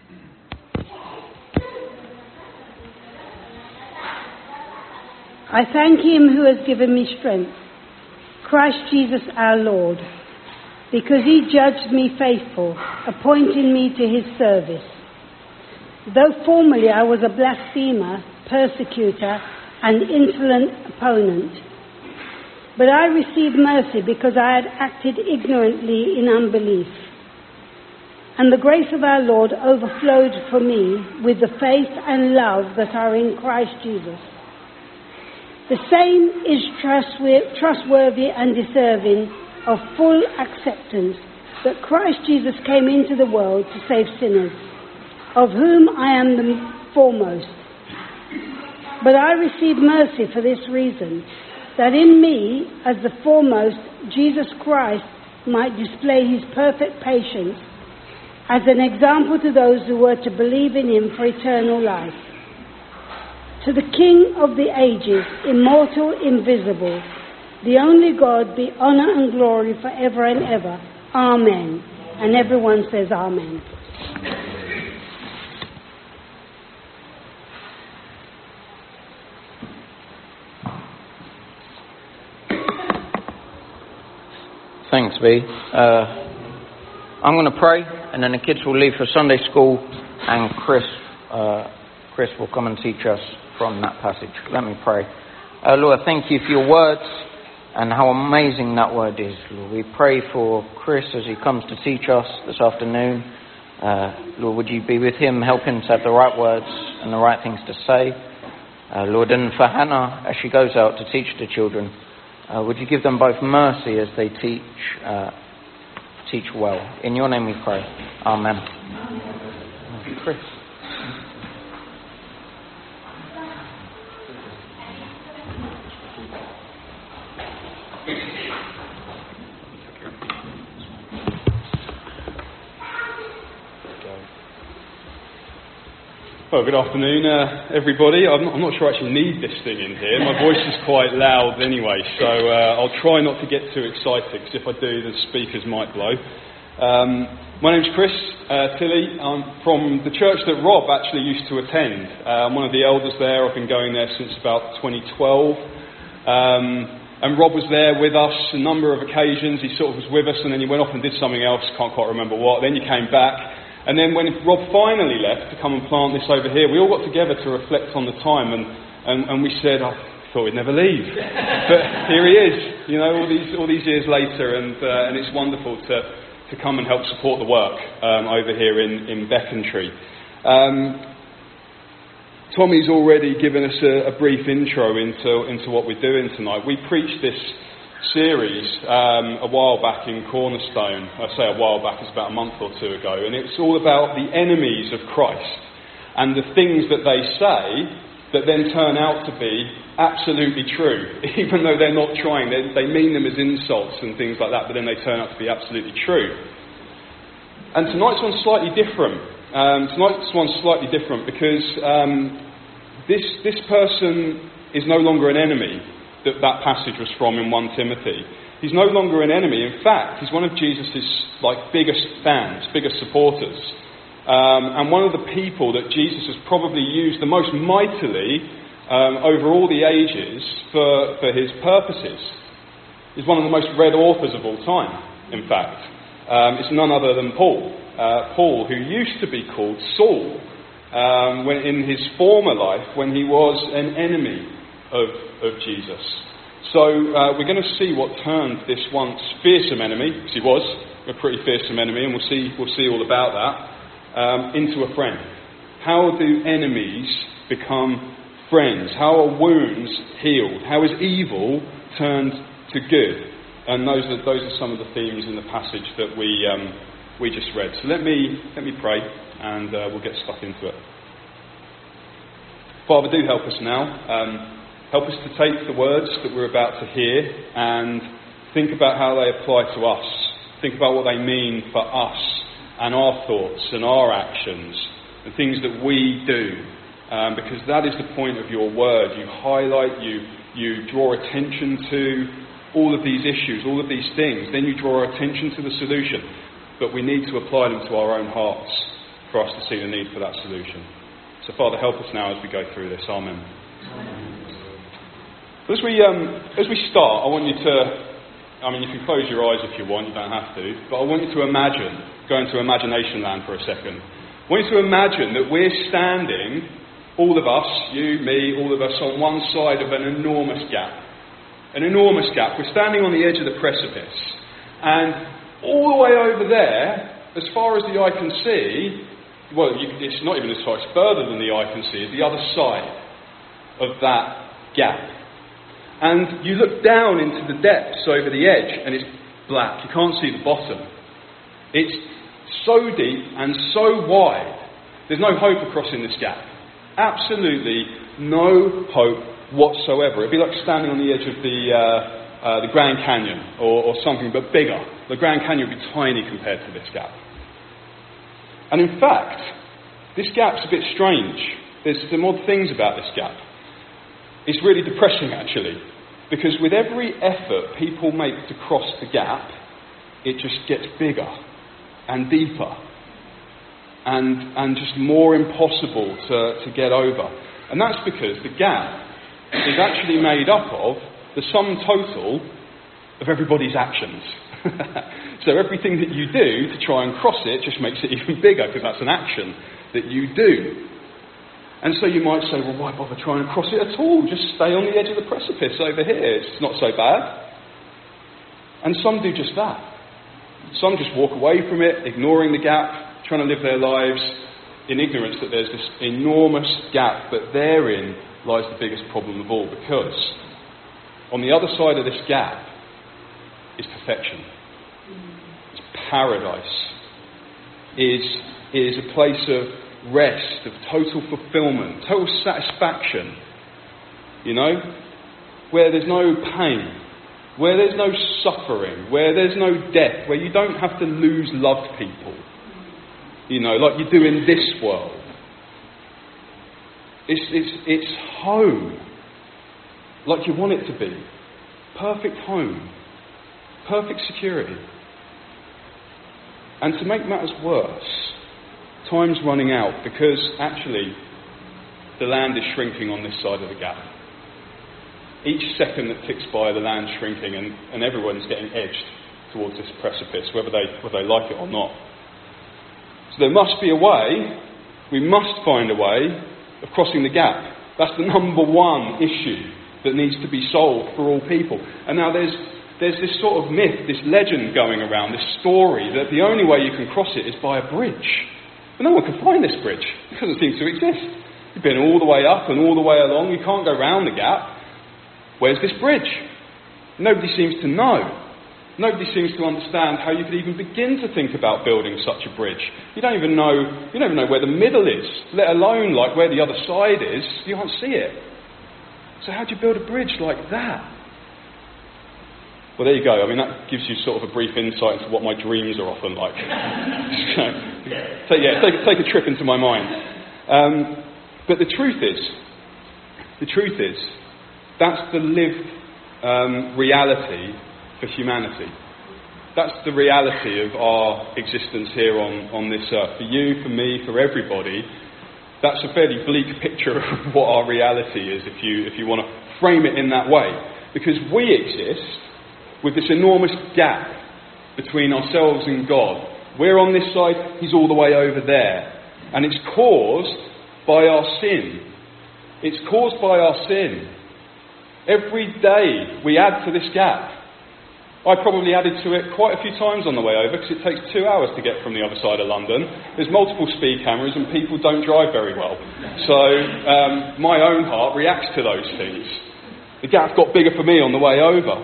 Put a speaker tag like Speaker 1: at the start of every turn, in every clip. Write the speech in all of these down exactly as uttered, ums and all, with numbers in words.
Speaker 1: I thank him who has given me strength, Christ Jesus our Lord, because he judged me faithful, appointing me to his service. Though formerly I was a blasphemer, persecutor, and insolent opponent, but I received mercy because I had acted ignorantly in unbelief. And the grace of our Lord overflowed for me with the faith and love that are in Christ Jesus. The same is trustworthy and deserving of full acceptance, that Christ Jesus came into the world to save sinners, of whom I am the foremost. But I received mercy for this reason, that in me, as the foremost, Jesus Christ might display his perfect patience as an example to those who were to believe in him for eternal life. To the King of the ages, immortal, invisible, the only God, be honour and glory forever and ever. Amen. And everyone says amen.
Speaker 2: Thanks, V. Uh, I'm going to pray, and then the kids will leave for Sunday school, and Chris, uh, Chris will come and teach us from that passage. Let me pray. Uh, Lord, thank you for your words and how amazing that word is, Lord. We pray for Chris as he comes to teach us this afternoon. Uh, Lord, would you be with him, help him to have the right words and the right things to say. Uh, Lord, and for Hannah, as she goes out to teach the children, uh, would you give them both mercy as they teach uh, teach well. In your name we pray. Amen. Chris.
Speaker 3: Well, good afternoon, uh, everybody. I'm not, I'm not sure I actually need this thing in here. My voice is quite loud anyway, so uh, I'll try not to get too excited, because if I do, the speakers might blow. Um, my name's Chris uh, Tilley. I'm from the church that Rob actually used to attend. Uh, I'm one of the elders there. I've been going there since about twenty twelve. Um, and Rob was there with us a number of occasions. He sort of was with us, and then he went off and did something else, can't quite remember what. Then you came back. And then when Rob finally left to come and plant this over here, we all got together to reflect on the time, and, and, and we said, I thought we'd never leave. But here he is, you know, all these all these years later, and uh, and it's wonderful to, to come and help support the work um, over here in, in Beckentry. Um, Tommy's already given us a, a brief intro into, into what we're doing tonight. We preached this series um, a while back in Cornerstone. I say a while back, it's about a month or two ago, and it's all about the enemies of Christ and the things that they say that then turn out to be absolutely true, even though they're not trying. They, they mean them as insults and things like that, but then they turn out to be absolutely true. And tonight's one's slightly different. Um, tonight's one's slightly different because um, this this person is no longer an enemy that that passage was from in First Timothy. He's no longer an enemy. In fact, he's one of Jesus' like biggest fans, biggest supporters. Um, and one of the people that Jesus has probably used the most mightily um, over all the ages for, for his purposes. He's one of the most read authors of all time, in fact. Um, it's none other than Paul. Uh, Paul, who used to be called Saul um, when in his former life when he was an enemy Of, of Jesus. So uh, we're going to see what turned this once fearsome enemy, because he was a pretty fearsome enemy, and we'll see we'll see all about that, um, into a friend. How do enemies become friends? How are wounds healed? How is evil turned to good? And those are those are some of the themes in the passage that we um, we just read. So let me let me pray, and uh, we'll get stuck into it. Father, do help us now. Um, Help us to take the words that we're about to hear and think about how they apply to us. Think about what they mean for us and our thoughts and our actions, the things that we do. Um, because that is the point of your word. You highlight, you, you draw attention to all of these issues, all of these things. Then you draw attention to the solution. But we need to apply them to our own hearts. for us to see the need for that solution. So Father, help us now as we go through this. Amen. As we, um, as we start, I want you to, I mean, you can close your eyes if you want, you don't have to, but I want you to imagine, go into imagination land for a second. I want you to imagine that we're standing, all of us, you, me, all of us, on one side of an enormous gap. An enormous gap. We're standing on the edge of the precipice. And all the way over there, as far as the eye can see, well, you, it's not even as far, it's further than the eye can see, is the other side of that gap. And you look down into the depths over the edge, and it's black. You can't see the bottom. It's so deep and so wide. There's no hope of crossing this gap. Absolutely no hope whatsoever. It'd be like standing on the edge of the uh, uh, the Grand Canyon, or, or something, but bigger. The Grand Canyon would be tiny compared to this gap. And in fact, this gap's a bit strange. There's some odd things about this gap. It's really depressing, actually, because with every effort people make to cross the gap, it just gets bigger and deeper and and just more impossible to, to get over. And that's because the gap is actually made up of the sum total of everybody's actions. So everything that you do to try and cross it just makes it even bigger, because that's an action that you do. And so you might say, well, why bother trying to cross it at all? Just stay on the edge of the precipice over here. It's not so bad. And some do just that. Some just walk away from it, ignoring the gap, trying to live their lives in ignorance that there's this enormous gap, but therein lies the biggest problem of all, because on the other side of this gap is perfection. It's paradise. Is is a place of rest, of total fulfillment, total satisfaction, you know, where there's no pain, where there's no suffering, where there's no death, where you don't have to lose loved people, you know, like you do in this world. It's, it's, it's home, like you want it to be. Perfect home, perfect security. And to make matters worse, time's running out, because actually the land is shrinking on this side of the gap. Each second that ticks by, the land's shrinking, and, and everyone's getting edged towards this precipice, whether they whether they like it or not. So there must be a way, we must find a way of crossing the gap. That's the number one issue that needs to be solved for all people. And now there's there's this sort of myth, this legend going around, this story, that the only way you can cross it is by a bridge. But no one can find this bridge. It doesn't seem to exist. You've been all the way up and all the way along. You can't go round the gap. Where's this bridge? Nobody seems to know. Nobody seems to understand how you could even begin to think about building such a bridge. You don't even know. You don't even know where the middle is, let alone like where the other side is. You can't see it. So how do you build a bridge like that? Well, there you go. I mean, that gives you sort of a brief insight into what my dreams are often like. take, yeah, take, take a trip into my mind. Um, but the truth is, the truth is, that's the lived um, reality for humanity. That's the reality of our existence here on, on this earth. For you, for me, for everybody, that's a fairly bleak picture of what our reality is, if you if you want to frame it in that way. Because we exist with this enormous gap between ourselves and God. We're on this side, he's all the way over there. And it's caused by our sin. It's caused by our sin. Every day we add to this gap. I probably added to it quite a few times on the way over, because it takes two hours to get from the other side of London. There's multiple speed cameras and people don't drive very well. So um, my own heart reacts to those things. The gap got bigger for me on the way over.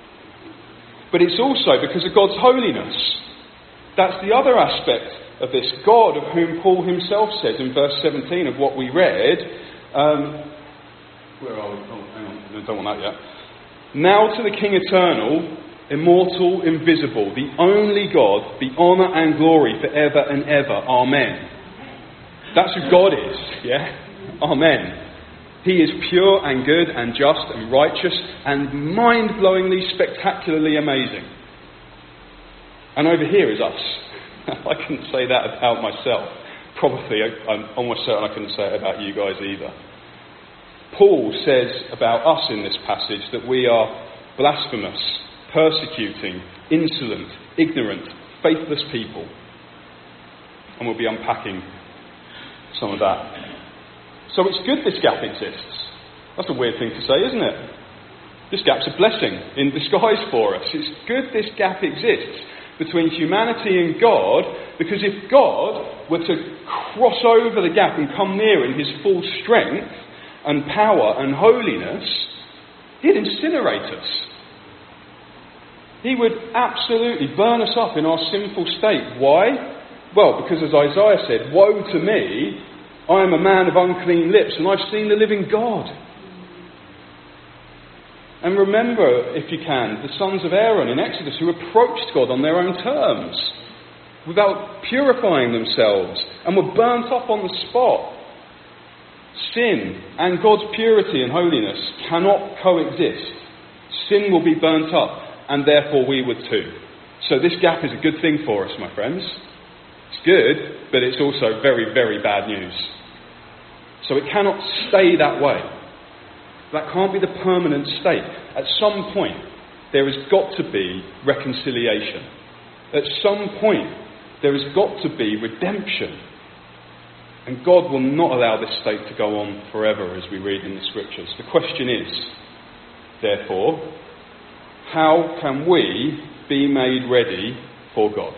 Speaker 3: But it's also because of God's holiness. That's the other aspect of this. God, of whom Paul himself says in verse seventeen of what we read, um, where are we? Oh, hang on, I don't want that yet. Now to the King eternal, immortal, invisible, the only God, be honour and glory forever and ever. Amen. That's who God is, yeah? Amen. He is pure and good and just and righteous and mind-blowingly, spectacularly amazing. And over here is us. I couldn't say that about myself. probably, I'm almost certain I couldn't say it about you guys either. Paul says about us in this passage that we are blasphemous, persecuting, insolent, ignorant, faithless people. And we'll be unpacking some of that. So it's good this gap exists. That's a weird thing to say, isn't it? This gap's a blessing in disguise for us. It's good this gap exists between humanity and God, because if God were to cross over the gap and come near in his full strength and power and holiness, he'd incinerate us. He would absolutely burn us up in our sinful state. Why? Well, because as Isaiah said, woe to me, I am a man of unclean lips, and I've seen the living God. And remember, if you can, the sons of Aaron in Exodus who approached God on their own terms, without purifying themselves, and were burnt up on the spot. Sin and God's purity and holiness cannot coexist. Sin will be burnt up, and therefore we would too. So this gap is a good thing for us, my friends. It's good, but it's also very, very bad news. So it cannot stay that way. That can't be the permanent state. At some point, there has got to be reconciliation. At some point, there has got to be redemption. And God will not allow this state to go on forever, as we read in the Scriptures. The question is, therefore, how can we be made ready for God?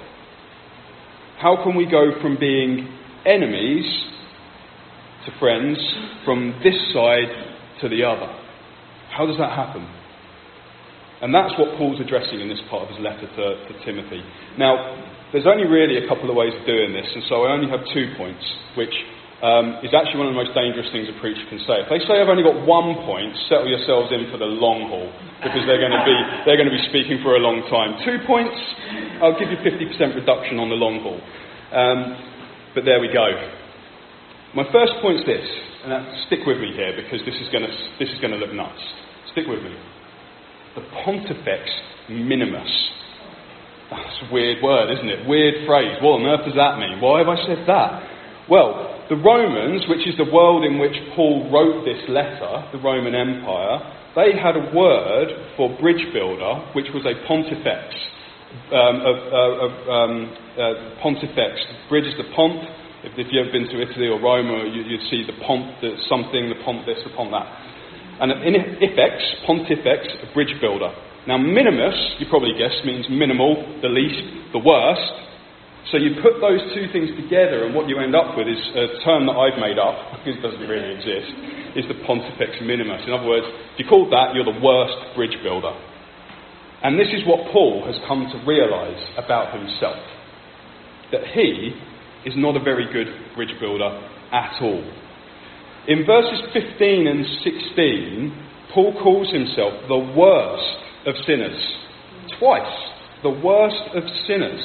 Speaker 3: How can we go from being enemies to friends, from this side to the other? How does that happen? And that's what Paul's addressing in this part of his letter to, to Timothy. Now, there's only really a couple of ways of doing this, and so I only have two points, which um, is actually one of the most dangerous things a preacher can say. If they say I've only got one point, settle yourselves in for the long haul, because they're going to be they're going to be speaking for a long time. Two points, I'll give you fifty percent reduction on the long haul. Um, but there we go. My first point is this, and that, stick with me here, because this is going to this is going to look nuts. Stick with me. The Pontifex Minimus. That's a weird word, isn't it? Weird phrase. What on earth does that mean? Why have I said that? Well, the Romans, which is the world in which Paul wrote this letter, the Roman Empire, they had a word for bridge builder, which was a pontifex. Um, of, uh, of, um, uh, pontifex. Bridge is the pont. If, if you've ever been to Italy or Rome, or you, you'd see the pont, the something, the pont this, the pont that. And in ifex, pontifex, a bridge builder. Now, minimus, you probably guessed, means minimal, the least, the worst. So you put those two things together, and what you end up with is a term that I've made up, because it doesn't really exist, is the Pontifex Minimus. In other words, if you call that, you're the worst bridge builder. And this is what Paul has come to realise about himself. That he is not a very good bridge builder at all. In verses fifteen and sixteen, Paul calls himself the worst of sinners. Twice. The worst of sinners.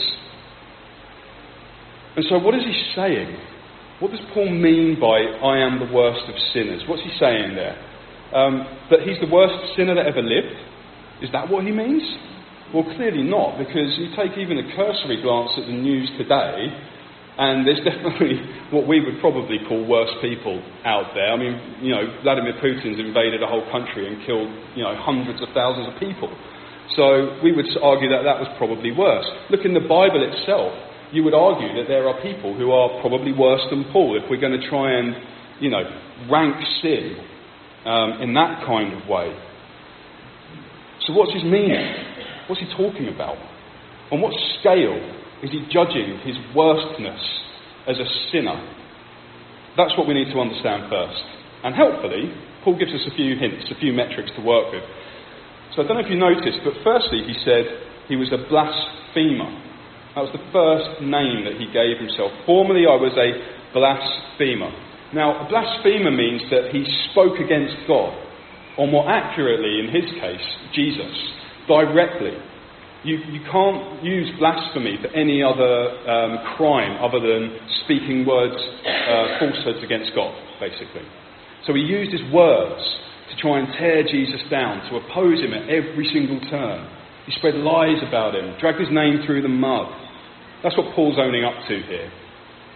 Speaker 3: And so what is he saying? What does Paul mean by, I am the worst of sinners? What's he saying there? Um, that he's the worst sinner that ever lived? Is that what he means? Well, clearly not, because you take even a cursory glance at the news today, and there's definitely what we would probably call worse people out there. I mean, you know, Vladimir Putin's invaded a whole country and killed, you know, hundreds of thousands of people. So we would argue that that was probably worse. Look in the Bible itself. You would argue that there are people who are probably worse than Paul if we're going to try and, you know, rank sin um, in that kind of way. So what's his meaning? What's he talking about? On what scale is he judging his worstness as a sinner? That's what we need to understand first. And helpfully, Paul gives us a few hints, a few metrics to work with. So I don't know if you noticed, but firstly he said he was a blasphemer. That was the first name that he gave himself. Formerly I was a blasphemer. Now, a blasphemer means that he spoke against God, or more accurately in his case, Jesus, directly. You, you can't use blasphemy for any other um, crime other than speaking words, uh, falsehoods against God, basically. So he used his words to try and tear Jesus down, to oppose him at every single turn. He spread lies about him, dragged his name through the mud. That's what Paul's owning up to here.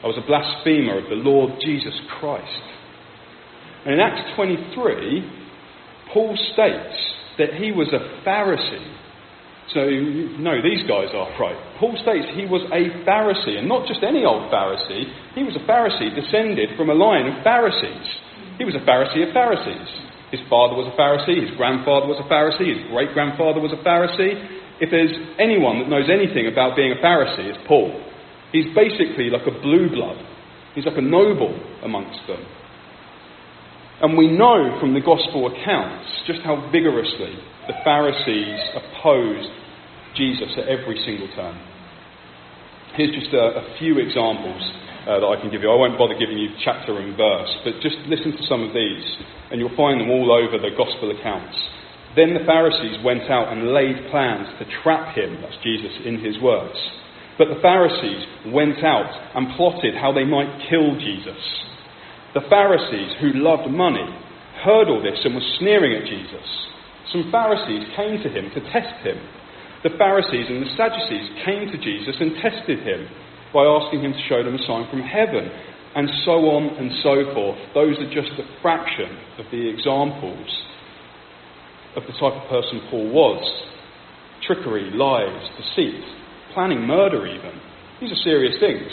Speaker 3: I was a blasphemer of the Lord Jesus Christ. And in Acts twenty-three, Paul states that he was a Pharisee. So, no, these guys are right. Paul states he was a Pharisee, and not just any old Pharisee. He was a Pharisee descended from a line of Pharisees. He was a Pharisee of Pharisees. His father was a Pharisee, his grandfather was a Pharisee, his great-grandfather was a Pharisee. If there's anyone that knows anything about being a Pharisee, it's Paul. He's basically like a blue blood. He's like a noble amongst them. And we know from the Gospel accounts just how vigorously the Pharisees opposed Jesus at every single turn. Here's just a, a few examples uh, that I can give you. I won't bother giving you chapter and verse, but just listen to some of these, and you'll find them all over the Gospel accounts. Then the Pharisees went out and laid plans to trap him, that's Jesus in his words. But the Pharisees went out and plotted how they might kill Jesus. The Pharisees, who loved money, heard all this and were sneering at Jesus. Some Pharisees came to him to test him. The Pharisees and the Sadducees came to Jesus and tested him by asking him to show them a sign from heaven, and so on and so forth. Those are just a fraction of the examples of the type of person Paul was. Trickery, lies, deceit, planning murder even. These are serious things.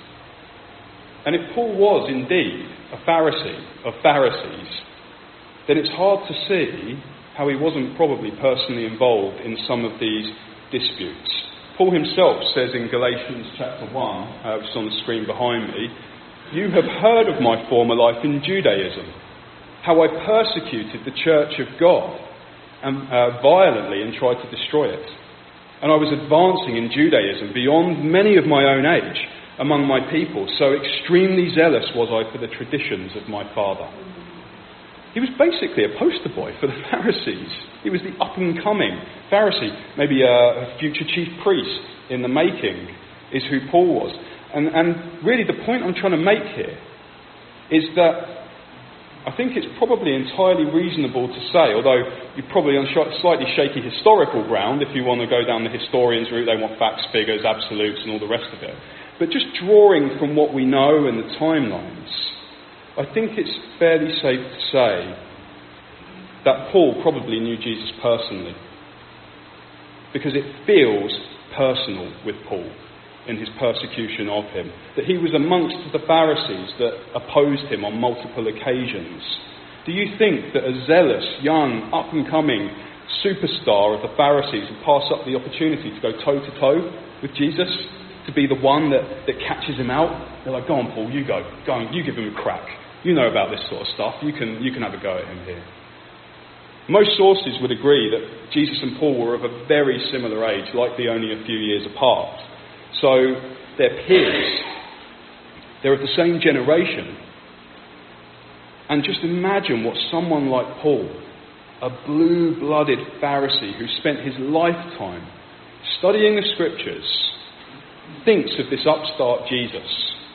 Speaker 3: And if Paul was indeed a Pharisee of Pharisees, then it's hard to see how he wasn't probably personally involved in some of these disputes. Paul himself says in Galatians chapter one, uh, which is on the screen behind me, "You have heard of my former life in Judaism, how I persecuted the church of God and, uh, violently and tried to destroy it. And I was advancing in Judaism beyond many of my own age among my people, so extremely zealous was I for the traditions of my father." He was basically a poster boy for the Pharisees. He was the up-and-coming Pharisee, maybe a future chief priest in the making, is who Paul was. And, and really the point I'm trying to make here is that I think it's probably entirely reasonable to say, although you're probably on slightly shaky historical ground if you want to go down the historians' route, they want facts, figures, absolutes and all the rest of it. But just drawing from what we know and the timelines, I think it's fairly safe to say that Paul probably knew Jesus personally, because it feels personal with Paul in his persecution of him, that he was amongst the Pharisees that opposed him on multiple occasions. Do you think that a zealous, young, up-and-coming superstar of the Pharisees would pass up the opportunity to go toe-to-toe with Jesus, to be the one that, that catches him out? They're like, "Go on, Paul, you go. Go on, you give him a crack. You know about this sort of stuff. You can, you can have a go at him here." Most sources would agree that Jesus and Paul were of a very similar age, likely only a few years apart. So they're peers. They're of the same generation. And just imagine what someone like Paul, a blue-blooded Pharisee who spent his lifetime studying the scriptures, thinks of this upstart Jesus.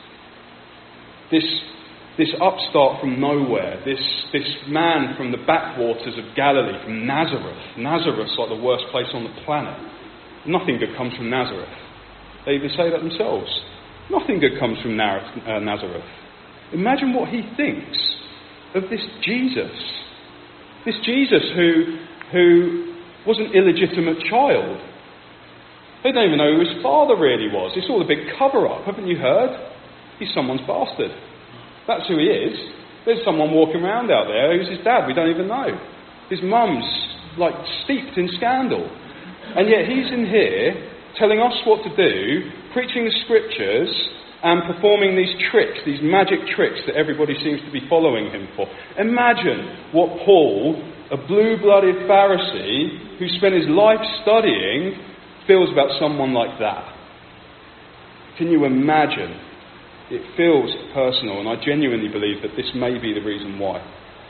Speaker 3: This, this upstart from nowhere, this, this man from the backwaters of Galilee, from Nazareth. Nazareth's like the worst place on the planet. Nothing good comes from Nazareth. They even say that themselves. Nothing good comes from Nazareth. Imagine what he thinks of this Jesus. This Jesus who, who was an illegitimate child. They don't even know who his father really was. It's all a big cover-up, haven't you heard? He's someone's bastard. That's who he is. There's someone walking around out there who's his dad. We don't even know. His mum's like steeped in scandal. And yet he's in here telling us what to do, preaching the scriptures and performing these tricks, these magic tricks that everybody seems to be following him for. Imagine what Paul, a blue-blooded Pharisee who spent his life studying, feels about someone like that. Can you imagine? It feels personal, and I genuinely believe that this may be the reason why.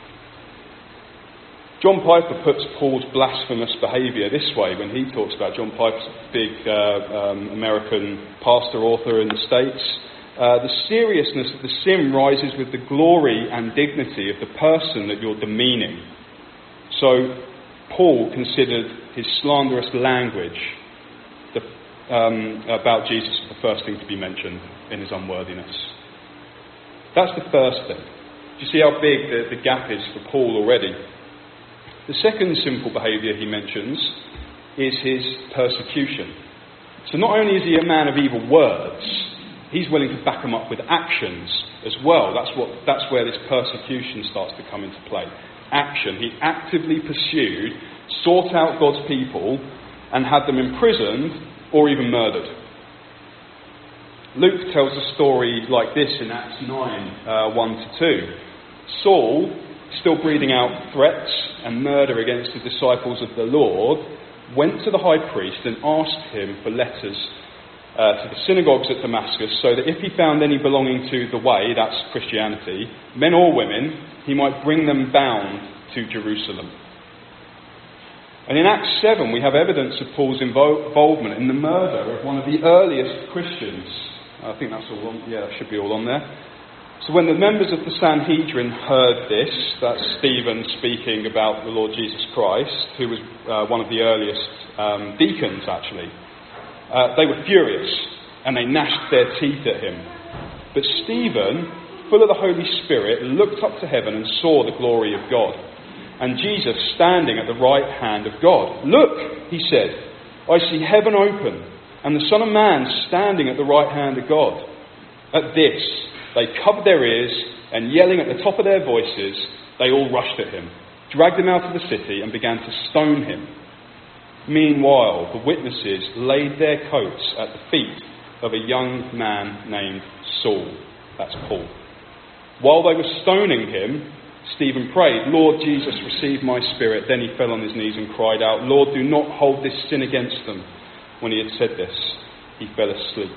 Speaker 3: John Piper puts Paul's blasphemous behaviour this way when he talks about John Piper's a big uh, um, American pastor, author in the States. Uh, the seriousness of the sin rises with the glory and dignity of the person that you're demeaning. So Paul considered his slanderous language the, um, about Jesus the first thing to be mentioned in his unworthiness. That's the first thing. Do you see how big the, the gap is for Paul already? The second sinful behaviour he mentions is his persecution. So not only is he a man of evil words, he's willing to back them up with actions as well. That's what. That's where this persecution starts to come into play. Action. He actively pursued, sought out God's people, and had them imprisoned or even murdered. Luke tells a story like this in Acts nine, uh, one to two. Saul, still breathing out threats and murder against the disciples of the Lord, went to the high priest and asked him for letters uh, to the synagogues at Damascus, so that if he found any belonging to the way, that's Christianity, men or women, he might bring them bound to Jerusalem. And in Acts seven, we have evidence of Paul's invo- involvement in the murder of one of the earliest Christians. I think that's all on, yeah, that should be all on there. So when the members of the Sanhedrin heard this, that's Stephen speaking about the Lord Jesus Christ, who was uh, one of the earliest um, deacons actually, uh, they were furious and they gnashed their teeth at him. But Stephen, full of the Holy Spirit, looked up to heaven and saw the glory of God, and Jesus standing at the right hand of God. "Look," he said, "I see heaven open, and the Son of Man standing at the right hand of God." At this, they covered their ears, and yelling at the top of their voices, they all rushed at him, dragged him out of the city, and began to stone him. Meanwhile, the witnesses laid their coats at the feet of a young man named Saul. That's Paul. While they were stoning him, Stephen prayed, "Lord Jesus, receive my spirit." Then he fell on his knees and cried out, "Lord, do not hold this sin against them." When he had said this, he fell asleep.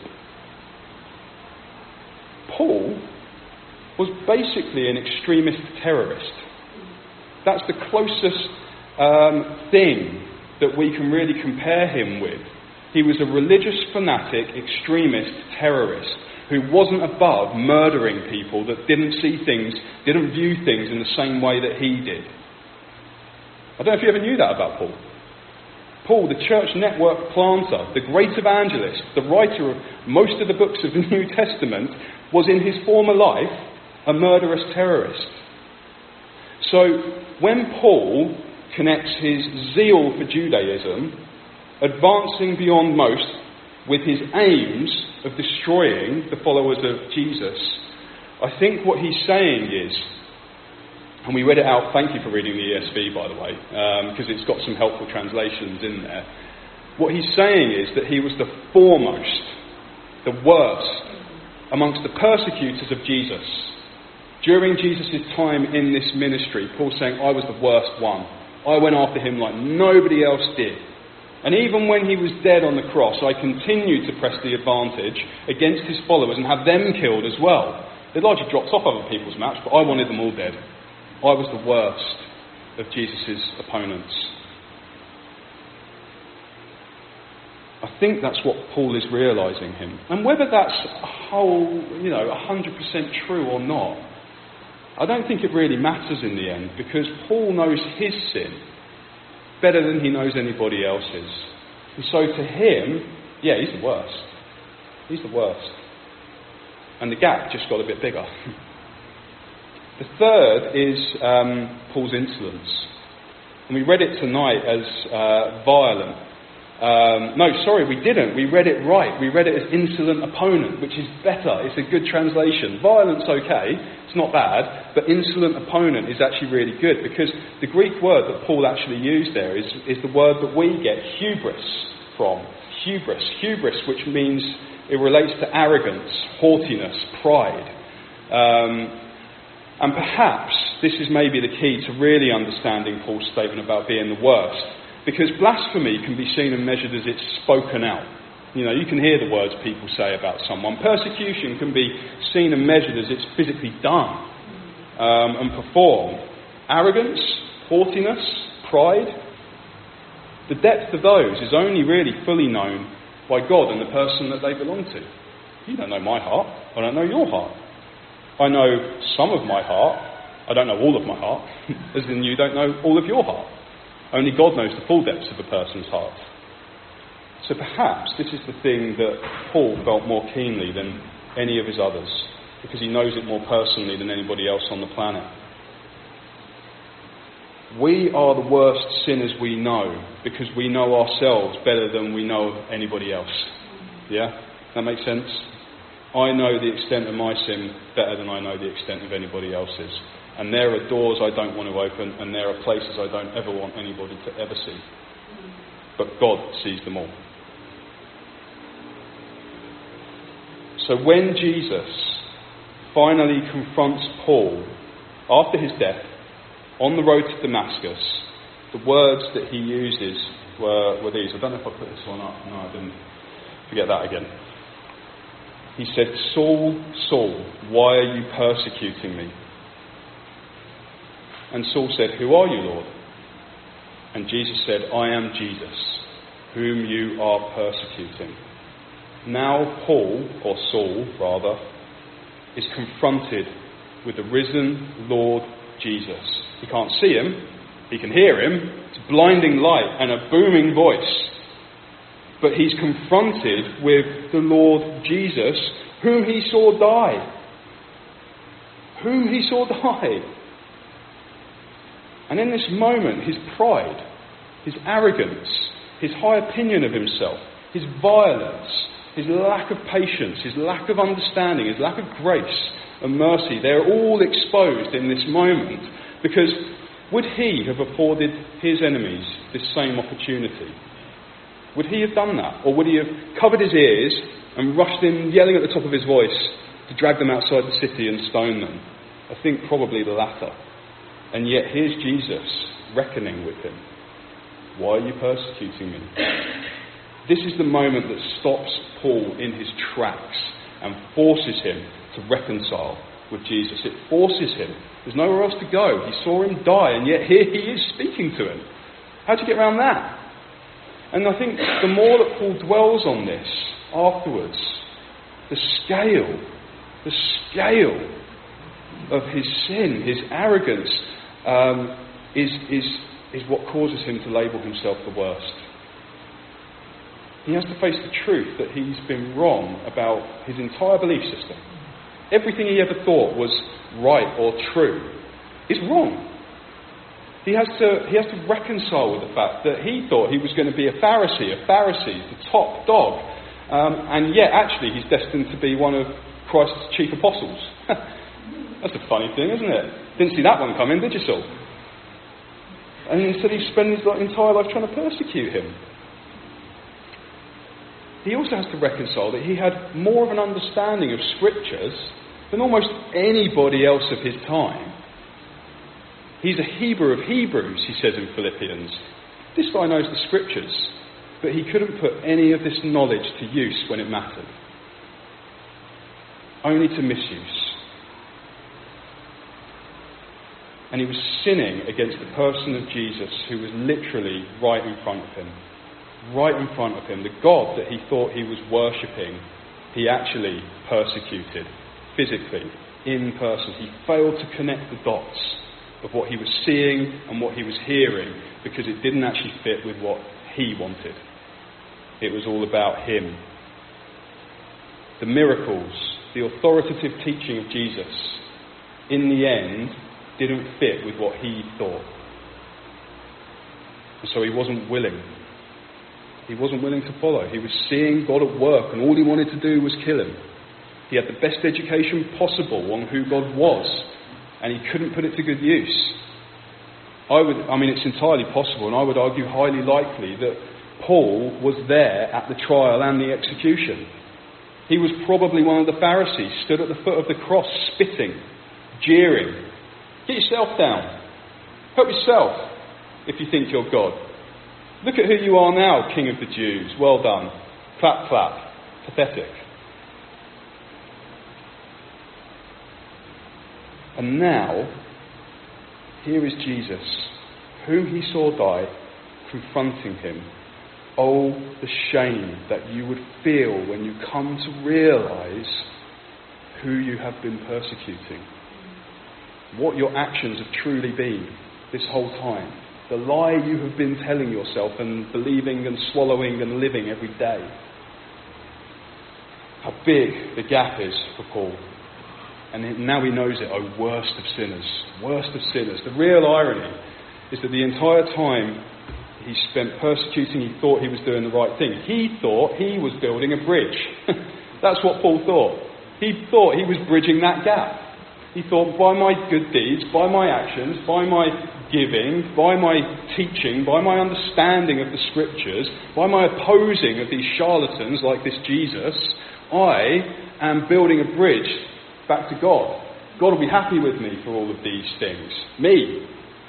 Speaker 3: Paul was basically an extremist terrorist. That's the closest um, thing that we can really compare him with. He was a religious fanatic, extremist terrorist who wasn't above murdering people that didn't see things, didn't view things in the same way that he did. I don't know if you ever knew that about Paul. Paul, the church network planter, the great evangelist, the writer of most of the books of the New Testament, was in his former life a murderous terrorist. So when Paul connects his zeal for Judaism, advancing beyond most, with his aims of destroying the followers of Jesus, I think what he's saying is, and we read it out, thank you for reading the E S V by the way, because um, it's got some helpful translations in there. What he's saying is that he was the foremost, the worst, amongst the persecutors of Jesus. During Jesus' time in this ministry, Paul's saying, I was the worst one. I went after him like nobody else did. And even when he was dead on the cross, I continued to press the advantage against his followers and have them killed as well. They largely dropped off other people's maps, but I wanted them all dead. I was the worst of Jesus' opponents. I think that's what Paul is realising him. And whether that's a whole, you know, one hundred percent true or not, I don't think it really matters in the end, because Paul knows his sin better than he knows anybody else's. And so to him, yeah, he's the worst. He's the worst. And the gap just got a bit bigger. The third is um, Paul's insolence. And we read it tonight as uh, violent. Um, no, sorry, we didn't. We read it right. We read it as insolent opponent, which is better. It's a good translation. Violence, okay, it's not bad, but insolent opponent is actually really good, because the Greek word that Paul actually used there is, is the word that we get hubris from. Hubris. Hubris, which means it relates to arrogance, haughtiness, pride. Um, and perhaps this is maybe the key to really understanding Paul's statement about being the worst. Because blasphemy can be seen and measured as it's spoken out. You know, you can hear the words people say about someone. Persecution can be seen and measured as it's physically done um, and performed. Arrogance, haughtiness, pride, the depth of those is only really fully known by God and the person that they belong to. You don't know my heart. I don't know your heart. I know some of my heart. I don't know all of my heart. As in you don't know all of your heart. Only God knows the full depths of a person's heart. So perhaps this is the thing that Paul felt more keenly than any of his others. because he knows it more personally than anybody else on the planet. We are the worst sinners we know because we know ourselves better than we know anybody else. Yeah? That makes sense? I know the extent of my sin better than I know the extent of anybody else's. And there are doors I don't want to open, and there are places I don't ever want anybody to ever see. But God sees them all. So when Jesus finally confronts Paul after his death on the road to Damascus, the words that he uses were, were these. I don't know if I put this one up. No, I didn't. Forget that again. He said, "Saul, Saul, why are you persecuting me?" And Saul said, "Who are you, Lord?" And Jesus said, "I am Jesus, whom you are persecuting." Now Paul, or Saul rather, is confronted with the risen Lord Jesus. He can't see him, he can hear him, it's blinding light and a booming voice. But he's confronted with the Lord Jesus, whom he saw die. Whom he saw die. And in this moment, his pride, his arrogance, his high opinion of himself, his violence, his lack of patience, his lack of understanding, his lack of grace and mercy, they're all exposed in this moment. Because would he have afforded his enemies this same opportunity? Would he have done that? Or would he have covered his ears and rushed in, yelling at the top of his voice, to drag them outside the city and stone them? I think probably the latter. And yet here's Jesus reckoning with him. Why are you persecuting me? This is the moment that stops Paul in his tracks and forces him to reconcile with Jesus. It forces him. There's nowhere else to go. He saw him die, and yet here he is speaking to him. How do you get around that? And I think the more that Paul dwells on this afterwards, the scale, the scale of his sin, his arrogance, um, is, is, is what causes him to label himself the worst. He has to face the truth that he's been wrong about his entire belief system. Everything he ever thought was right or true is wrong. He has to he has to reconcile with the fact that he thought he was going to be a Pharisee, a Pharisee, the top dog, um, and yet actually he's destined to be one of Christ's chief apostles. That's a funny thing, isn't it? Didn't see that one coming, did you, Saul? And instead he spent his entire life trying to persecute him. He also has to reconcile that he had more of an understanding of scriptures than almost anybody else of his time. He's a Hebrew of Hebrews, he says in Philippians. This guy knows the scriptures, but he couldn't put any of this knowledge to use when it mattered. Only to misuse. And he was sinning against the person of Jesus, who was literally right in front of him. Right in front of him. The God that he thought he was worshipping, he actually persecuted physically, in person. He failed to connect the dots of what he was seeing and what he was hearing, because it didn't actually fit with what he wanted. It was all about him. The miracles, the authoritative teaching of Jesus, in the end, didn't fit with what he thought. And so he wasn't willing. He wasn't willing to follow. He was seeing God at work, and all he wanted to do was kill him. He had the best education possible on who God was, and he couldn't put it to good use. I would, I mean, it's entirely possible, and I would argue highly likely, that Paul was there at the trial and the execution. He was probably one of the Pharisees, stood at the foot of the cross, spitting, jeering. Get yourself down. Help yourself if you think you're God. Look at who you are now, King of the Jews. Well done. Clap, clap. Pathetic. And now, here is Jesus, whom he saw die, confronting him. Oh, the shame that you would feel when you come to realise who you have been persecuting. What your actions have truly been this whole time. The lie you have been telling yourself and believing and swallowing and living every day. How big the gap is for Paul. And now he knows it. Oh, worst of sinners. Worst of sinners. The real irony is that the entire time he spent persecuting, he thought he was doing the right thing. He thought he was building a bridge. That's what Paul thought. He thought he was bridging that gap. He thought, by my good deeds, by my actions, by my giving, by my teaching, by my understanding of the scriptures, by my opposing of these charlatans like this Jesus, I am building a bridge back to God. God will be happy with me for all of these things. Me.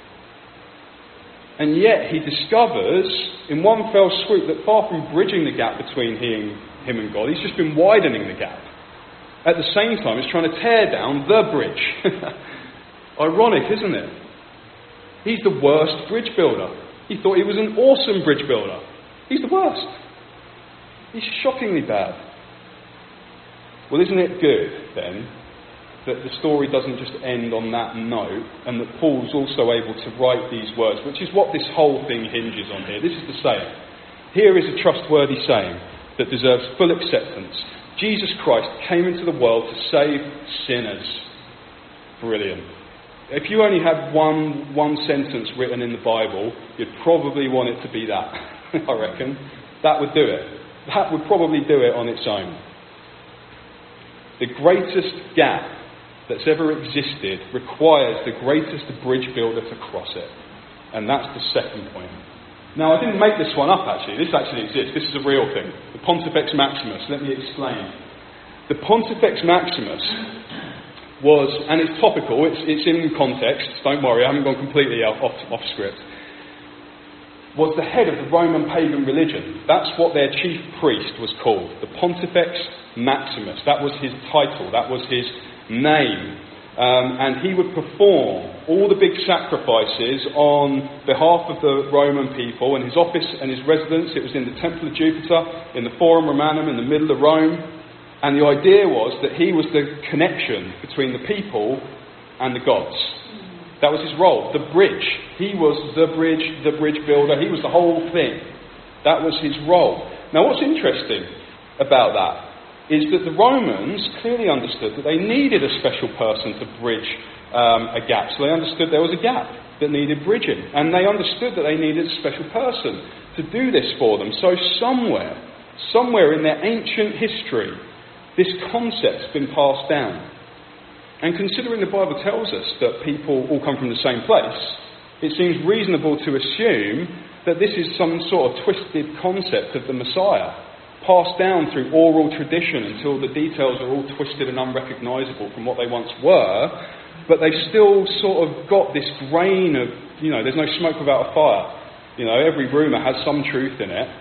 Speaker 3: And yet he discovers in one fell swoop that far from bridging the gap between him, him and God, he's just been widening the gap. At the same time, he's trying to tear down the bridge. Ironic, isn't it? He's the worst bridge builder. He thought he was an awesome bridge builder. He's the worst. He's shockingly bad. Well, isn't it good, then, that the story doesn't just end on that note, and that Paul's also able to write these words, which is what this whole thing hinges on here. This is the saying. Here is a trustworthy saying that deserves full acceptance. Jesus Christ came into the world to save sinners. Brilliant. If you only had one one sentence written in the Bible, you'd probably want it to be that, I reckon. That would do it. That would probably do it on its own. The greatest gap that's ever existed requires the greatest bridge builder to cross it. And that's the second point. Now, I didn't make this one up, actually. This actually exists. This is a real thing. The Pontifex Maximus. Let me explain. The Pontifex Maximus was, and it's topical, it's, it's in context, don't worry, I haven't gone completely off, off, off script, was the head of the Roman pagan religion. That's what their chief priest was called. The Pontifex Maximus. That was his title. That was his name. Um, and he would perform all the big sacrifices on behalf of the Roman people, and his office and his residence, it was in the Temple of Jupiter, in the Forum Romanum, in the middle of Rome. And the idea was that he was the connection between the people and the gods. That was his role, the bridge. He was the bridge, the bridge builder. He was the whole thing. That was his role. Now, what's interesting about that is that the Romans clearly understood that they needed a special person to bridge um, a gap. So they understood there was a gap that needed bridging. And they understood that they needed a special person to do this for them. So somewhere, somewhere in their ancient history, this concept's been passed down. And considering the Bible tells us that people all come from the same place, it seems reasonable to assume that this is some sort of twisted concept of the Messiah, passed down through oral tradition until the details are all twisted and unrecognisable from what they once were, but they've still sort of got this grain of, you know, there's no smoke without a fire. You know, every rumour has some truth in it.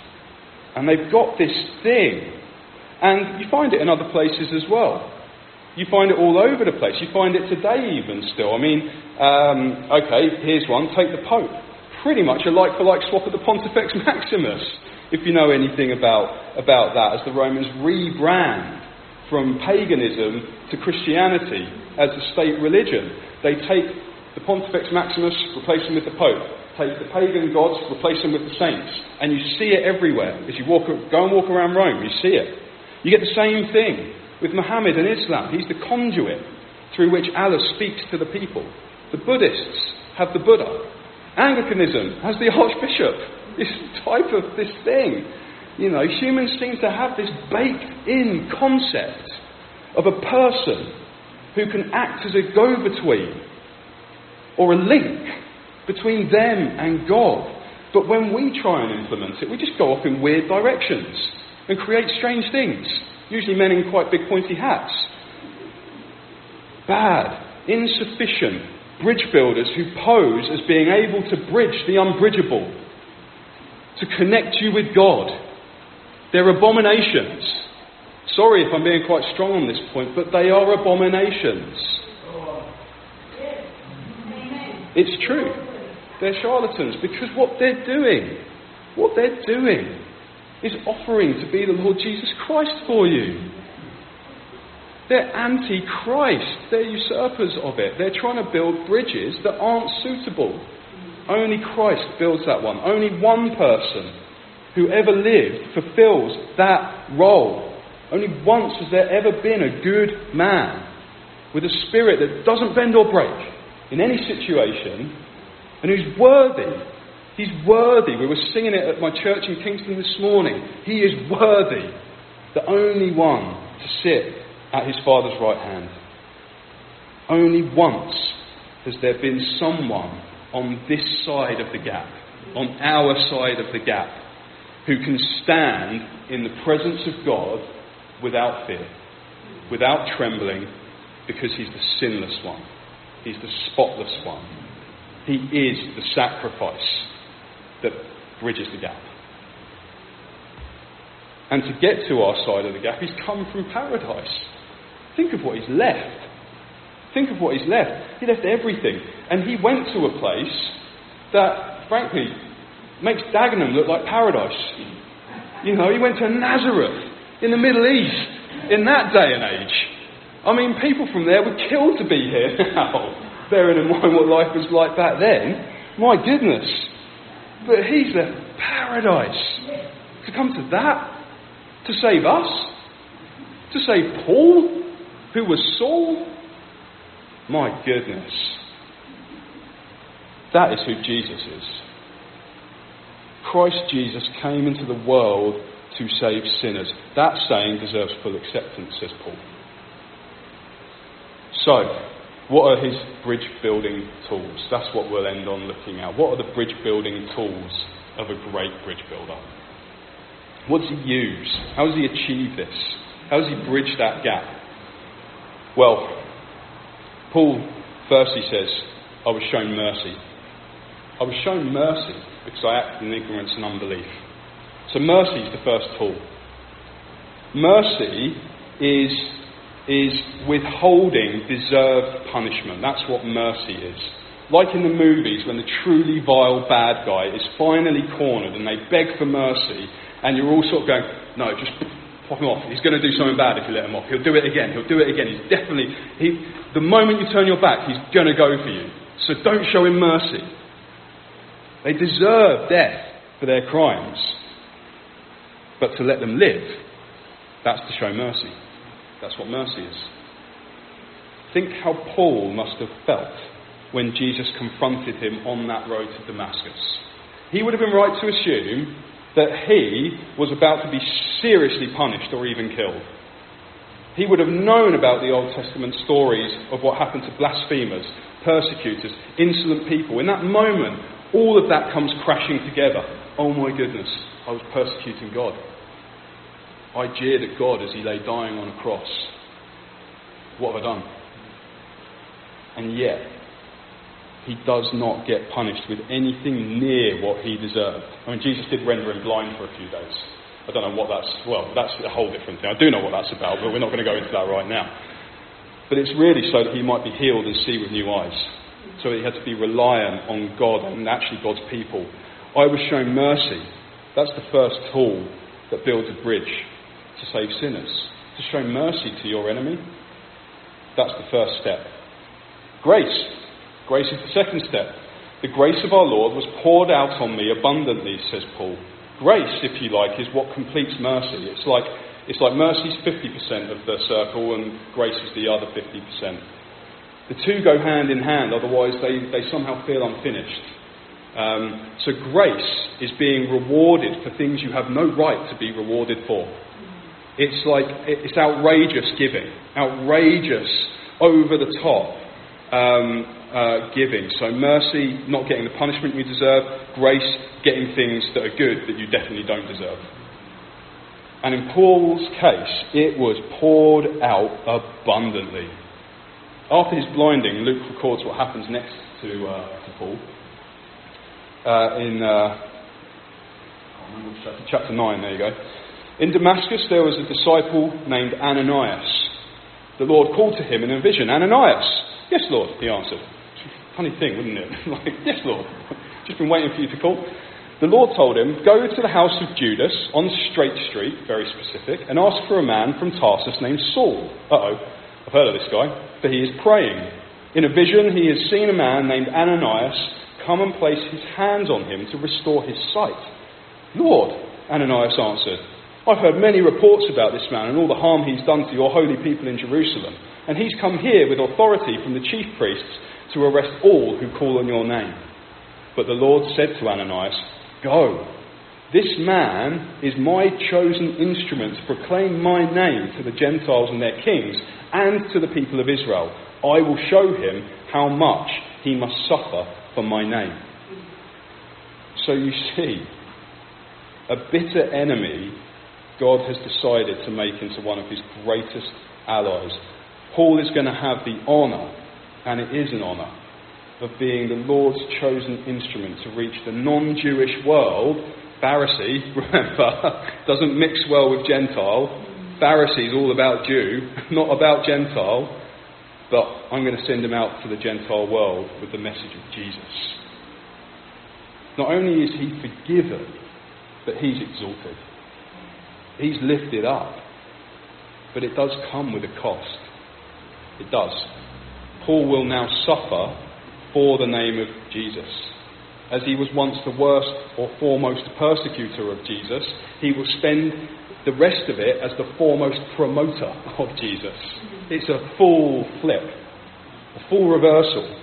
Speaker 3: And they've got this thing. And you find it in other places as well. You find it all over the place. You find it today even still. I mean, um, okay, here's one. Take the Pope. Pretty much a like-for-like swap of the Pontifex Maximus, if you know anything about, about that, as the Romans rebrand from paganism to Christianity as a state religion. They take the Pontifex Maximus, replace him with the Pope. Take the pagan gods, replace them with the saints. And you see it everywhere. As you walk, go and walk around Rome, you see it. You get the same thing with Muhammad and Islam. He's the conduit through which Allah speaks to the people. The Buddhists have the Buddha. Anglicanism has the Archbishop. This type of this thing. You know, humans seem to have this baked-in concept of a person who can act as a go-between or a link between them and God. But when we try and implement it, we just go off in weird directions and create strange things. Usually men in quite big pointy hats. Bad, insufficient bridge builders who pose as being able to bridge the unbridgeable, to connect you with God. They're abominations. Sorry if I'm being quite strong on this point, but they are abominations. It's true. They're charlatans, because what they're doing, what they're doing is offering to be the Lord Jesus Christ for you. They're anti-Christ. They're usurpers of it. They're trying to build bridges that aren't suitable. Only Christ builds that one. Only one person who ever lived fulfills that role. Only once has there ever been a good man with a spirit that doesn't bend or break in any situation, and who's worthy. He's worthy. We were singing it at my church in Kingston this morning. He is worthy, the only one to sit at his Father's right hand. Only once has there been someone on this side of the gap, on our side of the gap, who can stand in the presence of God without fear, without trembling, because he's the sinless one. He's the spotless one. He is the sacrifice that bridges the gap. And to get to our side of the gap, he's come from paradise. Think of what he's left. Think of what he's left. He left everything. And he went to a place that, frankly, makes Dagenham look like paradise. You know, he went to Nazareth in the Middle East in that day and age. I mean, people from there would kill to be here now, bearing in mind what life was like back then. My goodness. But he's left paradise to come to that, to save us, to save Paul, who was Saul. My goodness. That is who Jesus is. Christ Jesus came into the world to save sinners. That saying deserves full acceptance, says Paul. So, what are his bridge building tools? That's what we'll end on looking at. What are the bridge building tools of a great bridge builder? What does he use? How does he achieve this? How does he bridge that gap? Well, Paul firstly says, I was shown mercy. I was shown mercy because I acted in ignorance and unbelief. So mercy is the first tool. Mercy is, is withholding deserved punishment. That's what mercy is. Like in the movies when the truly vile bad guy is finally cornered and they beg for mercy, and you're all sort of going, no, just pop him off. He's going to do something bad if you let him off. He'll do it again. He'll do it again. He's definitely... He, the moment you turn your back, he's going to go for you. So don't show him mercy. They deserve death for their crimes. But to let them live, that's to show mercy. That's what mercy is. Think how Paul must have felt when Jesus confronted him on that road to Damascus. He would have been right to assume that he was about to be seriously punished or even killed. He would have known about the Old Testament stories of what happened to blasphemers, persecutors, insolent people. In that moment, all of that comes crashing together. Oh my goodness, I was persecuting God. I jeered at God as he lay dying on a cross. What have I done? And yet, he does not get punished with anything near what he deserved. I mean, Jesus did render him blind for a few days. I don't know what that's... Well, that's a whole different thing. I do know what that's about, but we're not going to go into that right now. But it's really so that he might be healed and see with new eyes. So that he had to be reliant on God and actually God's people. I was shown mercy. That's the first tool that builds a bridge to save sinners. To show mercy to your enemy. That's the first step. Grace. Grace is the second step. The grace of our Lord was poured out on me abundantly, says Paul. Grace, if you like, is what completes mercy. It's like it's like mercy's fifty percent of the circle and grace is the other fifty percent. The two go hand in hand, otherwise they, they somehow feel unfinished. Um, so grace is being rewarded for things you have no right to be rewarded for. It's like, it's outrageous giving, outrageous, over the top um, uh, giving. So mercy, not getting the punishment we deserve, grace, getting things that are good that you definitely don't deserve. And in Paul's case, it was poured out abundantly. After his blinding, Luke records what happens next to, uh, to Paul. Uh, in uh, chapter, chapter nine, there you go. In Damascus, there was a disciple named Ananias. The Lord called to him in a vision, Ananias. Yes, Lord, he answered. Funny thing, wouldn't it? Like, yes, Lord. Just been waiting for you to call. The Lord told him, go to the house of Judas on Straight Street, very specific, and ask for a man from Tarsus named Saul. Uh-oh, I've heard of this guy. For he is praying. In a vision, he has seen a man named Ananias come and place his hands on him to restore his sight. Lord, Ananias answered, I've heard many reports about this man and all the harm he's done to your holy people in Jerusalem. And he's come here with authority from the chief priests to arrest all who call on your name." But the Lord said to Ananias, "Go. This man is my chosen instrument to proclaim my name to the Gentiles and their kings and to the people of Israel. I will show him how much he must suffer for my name." So you see, a bitter enemy God has decided to make into one of his greatest allies. Paul is going to have the honour, and it is an honour, of being the Lord's chosen instrument to reach the non-Jewish world. Pharisee, remember, doesn't mix well with Gentile. Pharisee is all about Jew, not about Gentile. But I'm going to send him out to the Gentile world with the message of Jesus. Not only is he forgiven, but he's exalted. He's lifted up. But it does come with a cost. It does. Paul will now suffer for the name of Jesus. As he was once the worst or foremost persecutor of Jesus, he will spend the rest of it as the foremost promoter of Jesus. It's a full flip, a full reversal.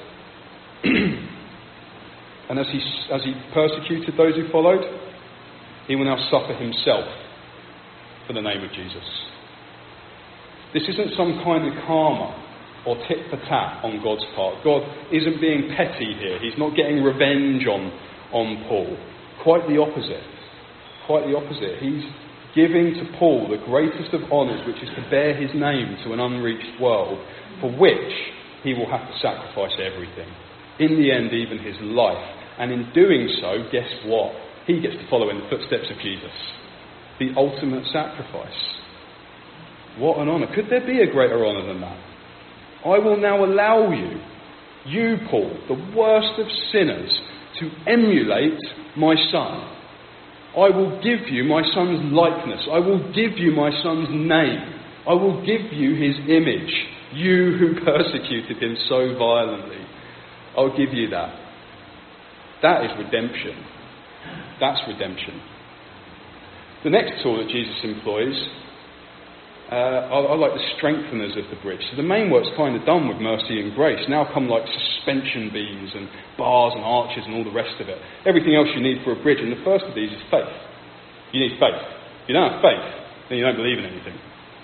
Speaker 3: And as he, as he persecuted those who followed, he will now suffer himself for the name of Jesus. This isn't some kind of karma or tit for tat on God's part. God isn't being petty here. He's not getting revenge on, on Paul. Quite the opposite. Quite the opposite. He's giving to Paul the greatest of honours, which is to bear his name to an unreached world, for which he will have to sacrifice everything. In the end, even his life. And in doing so, guess what? He gets to follow in the footsteps of Jesus. The ultimate sacrifice. What an honour. Could there be a greater honour than that? I will now allow you, you Paul, the worst of sinners, to emulate my son. I will give you my son's likeness. I will give you my son's name. I will give you his image. You who persecuted him so violently. I'll give you that. That is redemption. That's redemption. The next tool that Jesus employs, uh, I, I like the strengtheners of the bridge. So the main work's kind of done with mercy and grace. Now come like suspension beams and bars and arches and all the rest of it. Everything else you need for a bridge. And the first of these is faith. You need faith. If you don't have faith, then you don't believe in anything.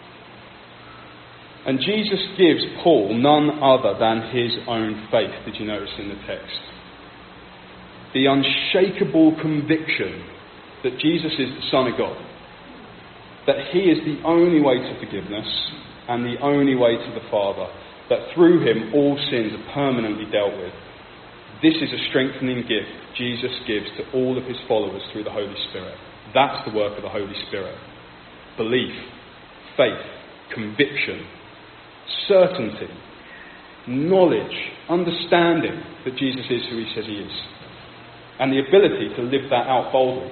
Speaker 3: And Jesus gives Paul none other than his own faith. Did you notice in the text? The unshakable conviction that Jesus is the Son of God. That he is the only way to forgiveness and the only way to the Father. That through him all sins are permanently dealt with. This is a strengthening gift Jesus gives to all of his followers through the Holy Spirit. That's the work of the Holy Spirit. Belief, faith, conviction, certainty, knowledge, understanding that Jesus is who he says he is. And the ability to live that out boldly.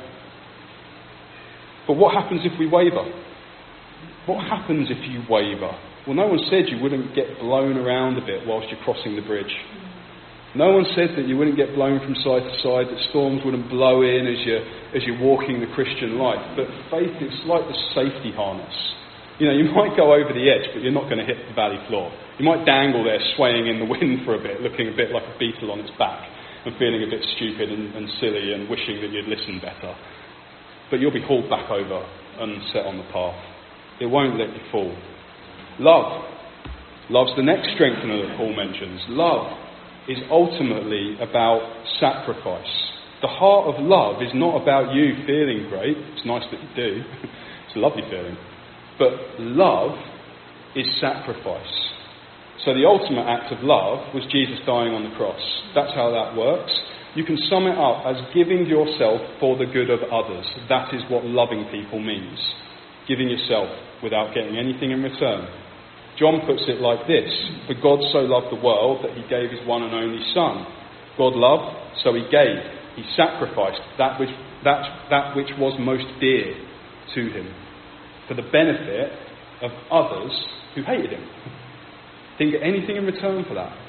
Speaker 3: But what happens if we waver? What happens if you waver? Well, no one said you wouldn't get blown around a bit whilst you're crossing the bridge. No one said that you wouldn't get blown from side to side, that storms wouldn't blow in as you're, as you're walking the Christian life. But faith is like the safety harness. You know, you might go over the edge, but you're not going to hit the valley floor. You might dangle there swaying in the wind for a bit, looking a bit like a beetle on its back and feeling a bit stupid and, and silly and wishing that you'd listened better. But you'll be hauled back over and set on the path. It won't let you fall. Love. Love's the next strengthener that Paul mentions. Love is ultimately about sacrifice. The heart of love is not about you feeling great. It's nice that you do. It's a lovely feeling. But love is sacrifice. So the ultimate act of love was Jesus dying on the cross. That's how that works. You can sum it up as giving yourself for the good of others. That is what loving people means. Giving yourself without getting anything in return. John puts it like this: for God so loved the world that he gave his one and only Son. God loved, so he gave. He sacrificed that which, that, that which was most dear to him for the benefit of others who hated him. Didn't get anything in return for that.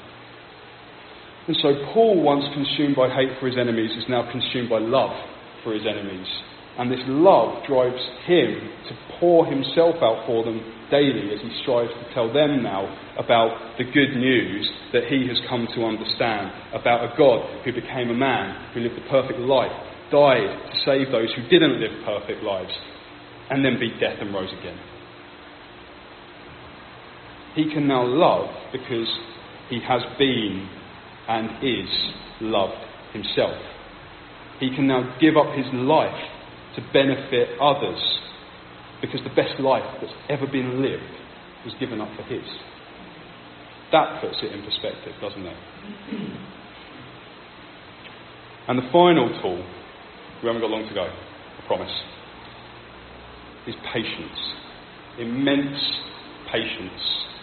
Speaker 3: And so Paul, once consumed by hate for his enemies, is now consumed by love for his enemies. And this love drives him to pour himself out for them daily as he strives to tell them now about the good news that he has come to understand, about a God who became a man, who lived a perfect life, died to save those who didn't live perfect lives, and then beat death and rose again. He can now love because he has been and is loved himself. He can now give up his life to benefit others because the best life that's ever been lived was given up for his. That puts it in perspective, doesn't it? And the final tool, we haven't got long to go, I promise, is patience. Immense patience.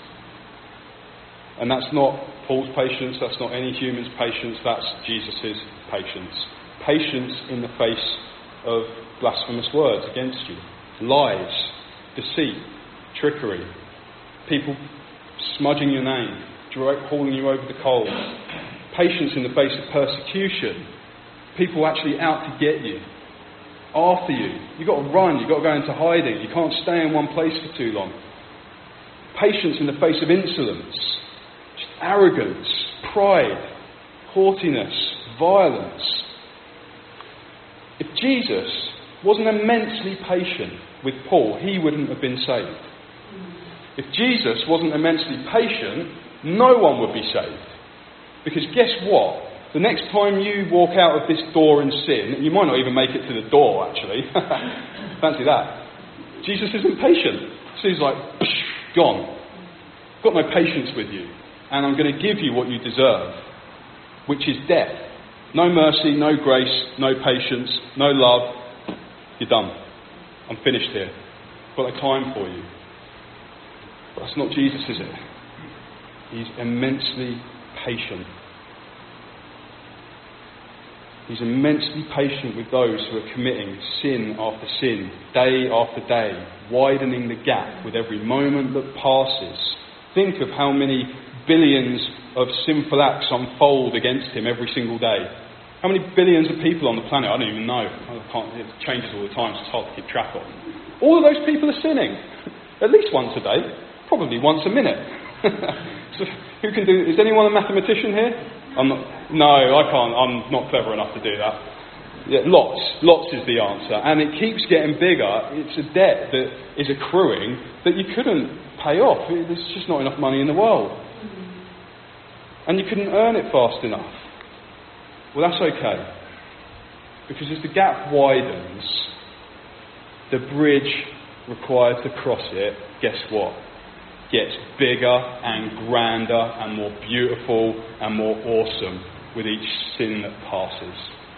Speaker 3: And that's not Paul's patience, that's not any human's patience, that's Jesus' patience. Patience in the face of blasphemous words against you. Lies, deceit, trickery, people smudging your name, hauling you over the coals. Patience in the face of persecution. People actually out to get you, after you. You've got to run, you've got to go into hiding. You can't stay in one place for too long. Patience in the face of insolence, just arrogance, pride, haughtiness, violence. If Jesus wasn't immensely patient with Paul, he wouldn't have been saved. If Jesus wasn't immensely patient, no one would be saved. Because guess what? The next time you walk out of this door in sin, you might not even make it to the door, actually. Fancy that. Jesus isn't patient. So he's like, gone. Got no patience with you. And I'm going to give you what you deserve, which is death. No mercy, no grace, no patience, no love. You're done. I'm finished here. Got no time for you. But that's not Jesus, is it? He's immensely patient. He's immensely patient with those who are committing sin after sin, day after day, widening the gap with every moment that passes. Think of how many billions of sinful acts unfold against him every single day. How many billions of people on the planet? I don't even know. I can't, it changes all the time, so it's hard to keep track of. All of those people are sinning. At least once a day. Probably once a minute. So who can do? Is anyone a mathematician here? I'm not. No, I can't. I'm not clever enough to do that. Yeah, lots, lots is the answer, and it keeps getting bigger. It's a debt that is accruing that you couldn't pay off. There's just not enough money in the world, and you couldn't earn it fast enough. Well, that's okay, because as the gap widens, the bridge required to cross it, guess what? Gets bigger and grander and more beautiful and more awesome with each sin that passes.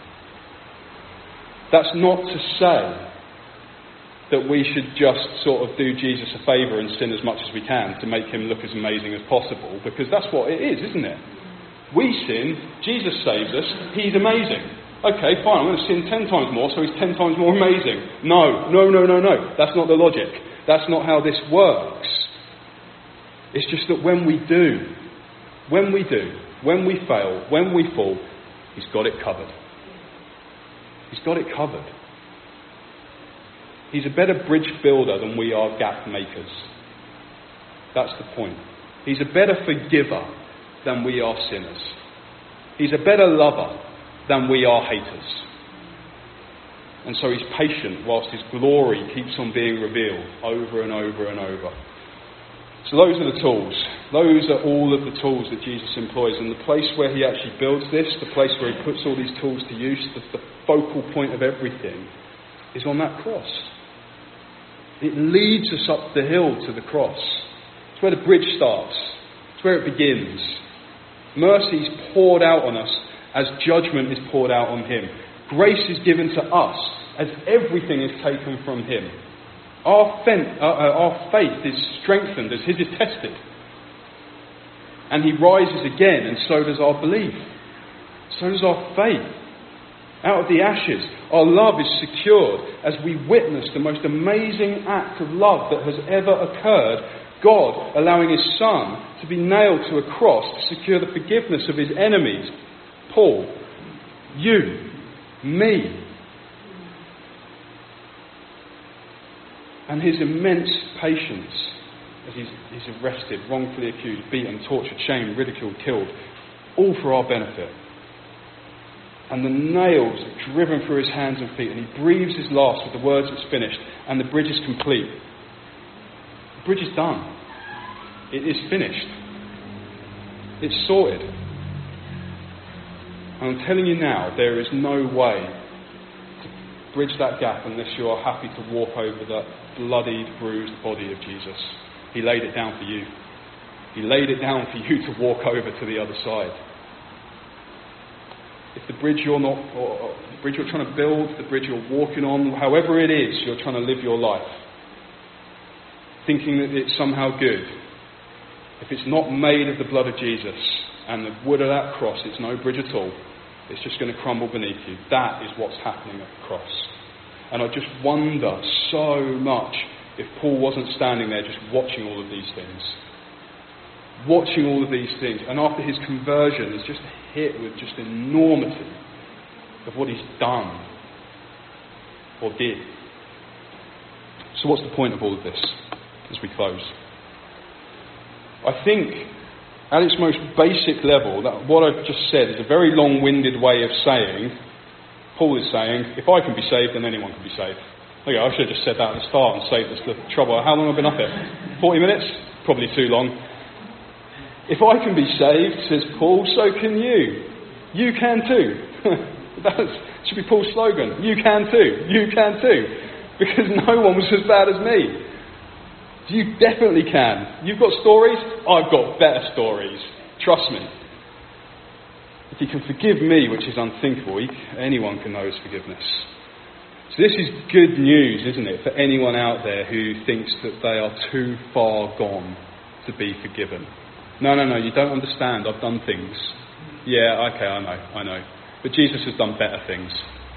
Speaker 3: That's not to say that we should just sort of do Jesus a favour and sin as much as we can to make him look as amazing as possible, because that's what it is, isn't it? We sin, Jesus saves us, he's amazing. Okay, fine, I'm going to sin ten times more, so he's ten times more amazing. No, no, no, no, no. That's not the logic. That's not how this works. It's just that when we do, when we do, when we fail, when we fall, he's got it covered. He's got it covered. He's a better bridge builder than we are gap makers. That's the point. He's a better forgiver than we are sinners. He's a better lover than we are haters. And so he's patient whilst his glory keeps on being revealed over and over and over. So those are the tools. Those are all of the tools that Jesus employs. And the place where he actually builds this, the place where he puts all these tools to use, the, the focal point of everything, is on that cross. It leads us up the hill to the cross. It's where the bridge starts. It's where it begins. Mercy is poured out on us as judgment is poured out on him. Grace is given to us as everything is taken from him. Our, fen- uh, uh, our faith is strengthened as his is tested. And he rises again, and so does our belief. So does our faith. Out of the ashes, our love is secured as we witness the most amazing act of love that has ever occurred. God allowing his Son to be nailed to a cross to secure the forgiveness of his enemies. Paul, you, me. And his immense patience as he's, he's arrested, wrongfully accused, beaten, tortured, shamed, ridiculed, killed, all for our benefit. And the nails are driven through his hands and feet, and he breathes his last with the words, "It's finished," and the bridge is complete. The bridge is done. It is finished. It's sorted. And I'm telling you now, there is no way to bridge that gap unless you are happy to walk over that bloodied, bruised body of Jesus. He laid it down for you. He laid it down for you to walk over to the other side. If the bridge you're not, or, or the bridge you're trying to build, the bridge you're walking on, however it is you're trying to live your life, thinking that it's somehow good, if it's not made of the blood of Jesus and the wood of that cross, it's no bridge at all. It's just going to crumble beneath you. That is what's happening at the cross. And I just wonder so much if Paul wasn't standing there just watching all of these things. Watching all of these things. And after his conversion, he's just hit with just enormity of what he's done or did. So what's the point of all of this as we close? I think at its most basic level, that what I've just said is a very long-winded way of saying, Paul is saying, if I can be saved, then anyone can be saved. Okay, I should have just said that at the start and saved us the trouble. How long have I been up here? forty minutes? Probably too long. If I can be saved, says Paul, so can you. You can too. That should be Paul's slogan. You can too. You can too. Because no one was as bad as me. You definitely can. You've got stories? I've got better stories. Trust me. If he can forgive me, which is unthinkable, he, anyone can know his forgiveness. So this is good news, isn't it, for anyone out there who thinks that they are too far gone to be forgiven. No, no, no, you don't understand. I've done things. Yeah, okay, I know, I know. But Jesus has done better things.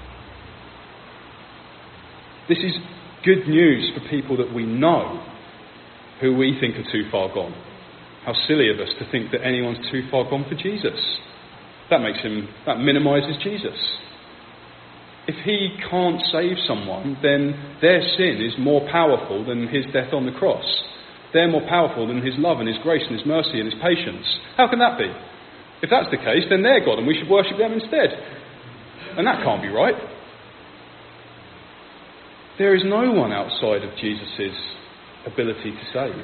Speaker 3: This is good news for people that we know, who we think are too far gone. How silly of us to think that anyone's too far gone for Jesus. That makes him, that minimises Jesus. If he can't save someone, then their sin is more powerful than his death on the cross. They're more powerful than his love and his grace and his mercy and his patience. How can that be? If that's the case, then they're God and we should worship them instead. And that can't be right. There is no one outside of Jesus' ability to save.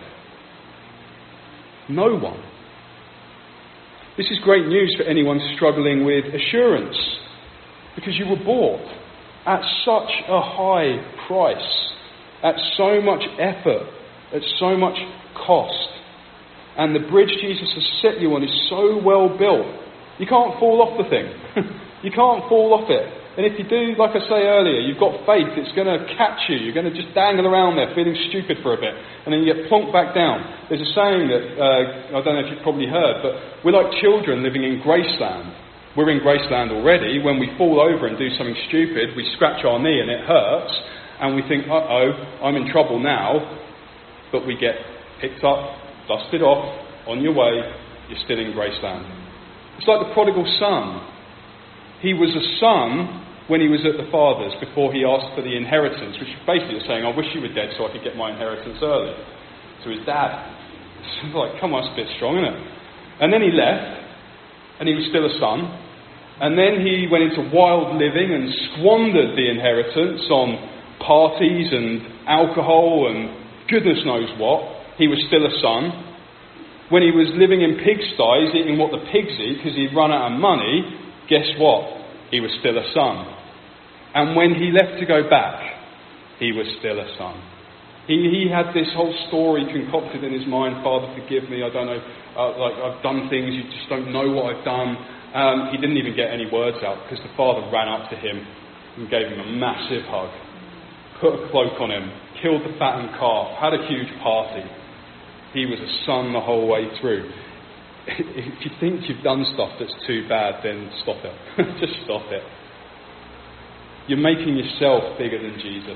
Speaker 3: No one. This is great news for anyone struggling with assurance, because you were bought at such a high price, at so much effort, at so much cost. And the bridge Jesus has set you on is so well built, you can't fall off the thing. You can't fall off it. And if you do, like I say earlier, you've got faith, it's going to catch you. You're going to just dangle around there feeling stupid for a bit. And then you get plonked back down. There's a saying that, uh, I don't know if you've probably heard, but we're like children living in Graceland. We're in Graceland already. When we fall over and do something stupid, we scratch our knee and it hurts. And we think, uh-oh, I'm in trouble now. But we get picked up, dusted off, on your way, you're still in Graceland. It's like the prodigal son. He was a son when he was at the father's before he asked for the inheritance, which basically is saying, I wish you were dead so I could get my inheritance early. To his dad. It's like, come on, it's a bit strong, isn't it? And then he left, and he was still a son. And then he went into wild living and squandered the inheritance on parties and alcohol and goodness knows what. He was still a son. When he was living in pigsties, eating what the pigs eat because he'd run out of money, guess what? He was still a son. And when he left to go back, he was still a son. He, he had this whole story concocted in his mind. Father, forgive me. I don't know. Uh, like I've done things. You just don't know what I've done. Um, he didn't even get any words out because the father ran up to him and gave him a massive hug. Put a cloak on him. Killed the fattened calf. Had a huge party. He was a son the whole way through. If you think you've done stuff that's too bad, then stop it. Just stop it. You're making yourself bigger than Jesus.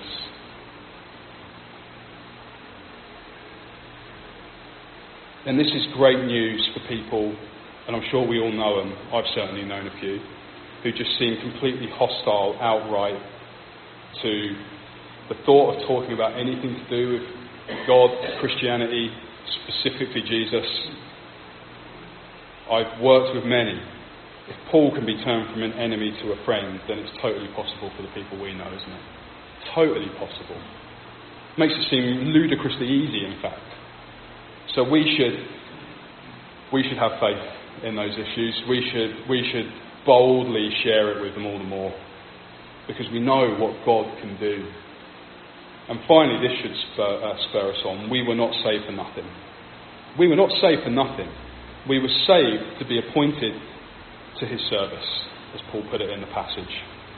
Speaker 3: And this is great news for people, and I'm sure we all know them, I've certainly known a few, who just seem completely hostile outright to the thought of talking about anything to do with God, Christianity, specifically Jesus. I've worked with many. If Paul can be turned from an enemy to a friend, then it's totally possible for the people we know, isn't it? Totally possible. Makes it seem ludicrously easy, in fact. So we should we should have faith in those issues. We should we should boldly share it with them all the more, because we know what God can do. And finally, this should spur, uh, spur us on. We were not saved for nothing. We were not saved for nothing. We were saved to be appointed to his service, as Paul put it in the passage.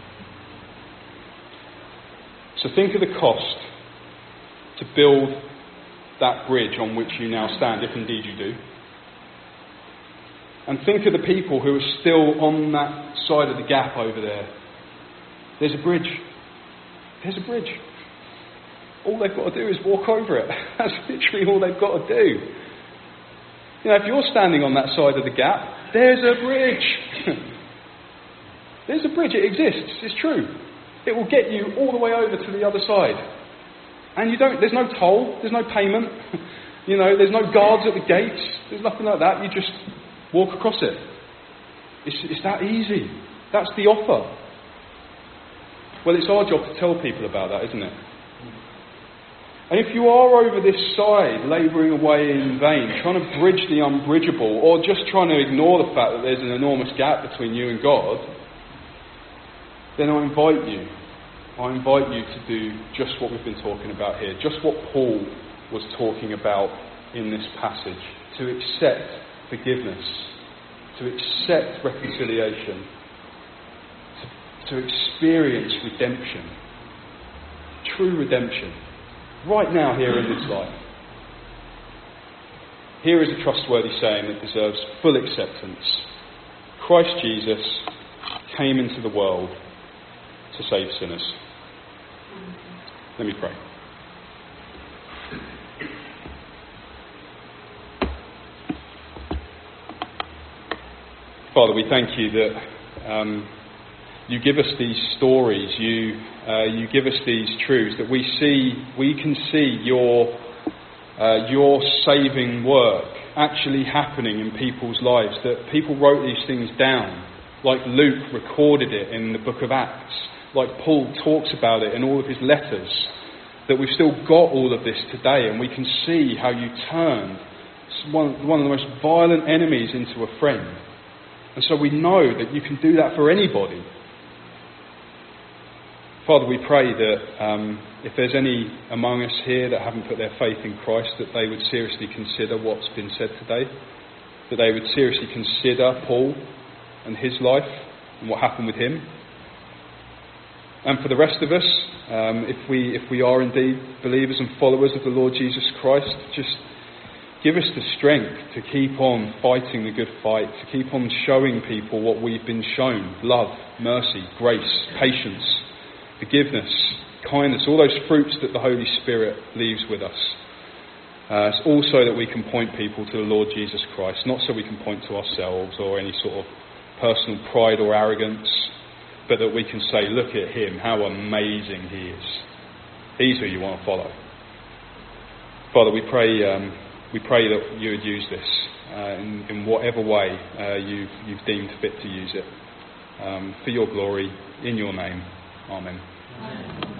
Speaker 3: So think of the cost to build that bridge on which you now stand, if indeed you do. And think of the people who are still on that side of the gap over there. There's a bridge. There's a bridge. All they've got to do is walk over it. That's literally all they've got to do. You know, if you're standing on that side of the gap, there's a bridge. There's a bridge. It exists. It's true. It will get you all the way over to the other side. And you don't. There's no toll. There's no payment. You know, there's no guards at the gates. There's nothing like that. You just walk across it. It's, it's that easy. That's the offer. Well, it's our job to tell people about that, isn't it? And if you are over this side, labouring away in vain, trying to bridge the unbridgeable, or just trying to ignore the fact that there's an enormous gap between you and God, then I invite you, I invite you to do just what we've been talking about here, just what Paul was talking about in this passage, to accept forgiveness, to accept reconciliation, to, to experience redemption, true redemption. Right now, here in this life. Here is a trustworthy saying that deserves full acceptance. Christ Jesus came into the world to save sinners. Let me pray. Father, we thank you that um, you give us these stories, you uh, you give us these truths, that we see, we can see your uh, your saving work actually happening in people's lives, that people wrote these things down, like Luke recorded it in the book of Acts, like Paul talks about it in all of his letters, that we've still got all of this today, and we can see how you turned one, one of the most violent enemies into a friend. And so we know that you can do that for anybody. Father, we pray that um, if there's any among us here that haven't put their faith in Christ, that they would seriously consider what's been said today, that they would seriously consider Paul and his life and what happened with him. And for the rest of us, um, if we if we are indeed believers and followers of the Lord Jesus Christ, just give us the strength to keep on fighting the good fight, to keep on showing people what we've been shown: love, mercy, grace, patience, forgiveness, kindness, all those fruits that the Holy Spirit leaves with us. Uh, it's also that we can point people to the Lord Jesus Christ, not so we can point to ourselves or any sort of personal pride or arrogance, but that we can say, look at him, how amazing he is. He's who you want to follow. Father, we pray um, we pray that you would use this uh, in, in whatever way uh, you've, you've deemed fit to use it, um, for your glory, in your name. Amen. Amen.